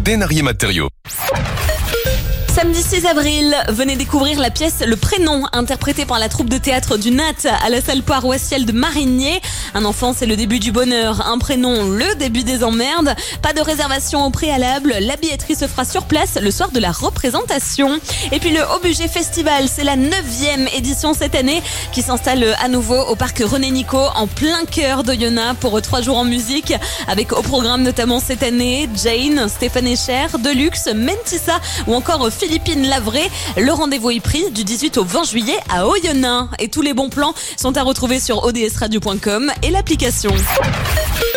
Denarier Matériaux. Samedi 6 avril, venez découvrir la pièce Le Prénom, interprétée par la troupe de théâtre du Nat à la salle Paroissiale de Marigné. Un enfant, c'est le début du bonheur. Un prénom, le début des emmerdes. Pas de réservation au préalable. La billetterie se fera sur place le soir de la représentation. Et puis le Haut Budget Festival, c'est la 9e édition cette année qui s'installe à nouveau au parc René Nico en plein cœur d'Oyonnax pour 3 jours en musique. Avec au programme notamment cette année Jane, Stéphane Echer, Deluxe, Mentissa ou encore Philippine Lavray. Le rendez-vous est pris du 18 au 20 juillet à Oyonnax. Et tous les bons plans sont à retrouver sur odsradio.com et l'application.